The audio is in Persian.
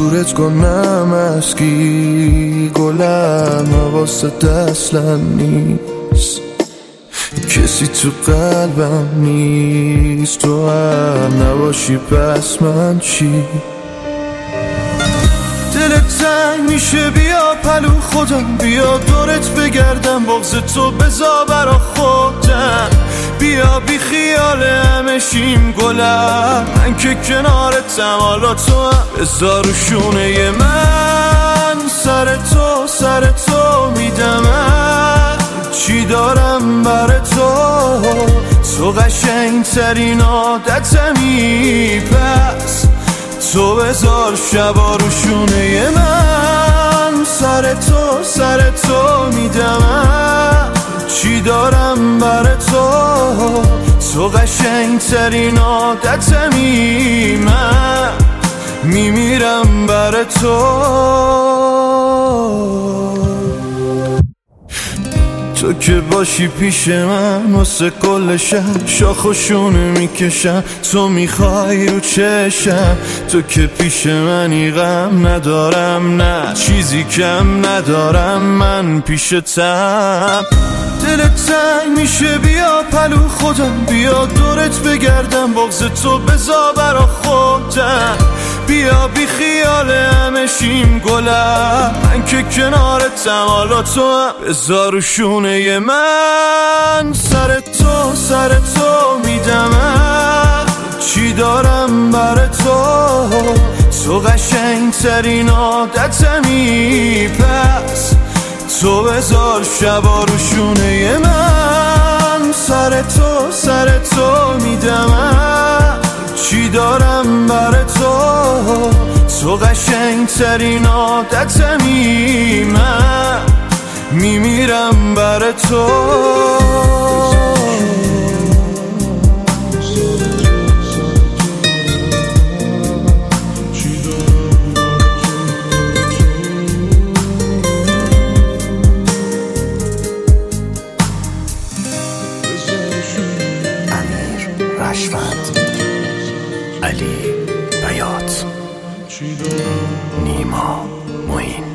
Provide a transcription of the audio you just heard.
دورت کنم از کی گلم حواست اصلا نیست، کسی تو قلبم نیست، تو هم نباشی پس من چی؟ دلت تنگ میشه بیا پلو خودم، بیا دورت بگردم بغض تو بذار برا خودم، بیا بی خیال همه شیم گلم، من که کنارتم حالا تو هم بذار رو شونه من، سر تو میدم چی دارم بر تو قشنگ ترین عادتمی، پس تو بذار شبا رو شونه من، سر تو میدم چی دارم بر تو قشنگ ترین عادتمی، من میمیرم بر تو که باشی پیش من واسه کل شب شاخ و شونه میکشم، تو میخوای رو چشم، تو که پیش منی غم ندارم نه چیزی کم ندارم من پیشتم، دلت تنگ میشه بیا پلو خودم، بیا دورت بگردم بغض تو بذار برا خودم، بیا بی خیال همه شیم گلم، من که کنارتم حالا تو هم بذار رو شونه من، سر تو میدم چی دارم بر تو قشنگ ترین عادتمی، پس تو بذار شبا رو شونه من، سر تو میدم چی دارم بر تو قشنگ ترین عادتمی، من میمیرم بر تو. رشفت، علی بیات، نیما معین.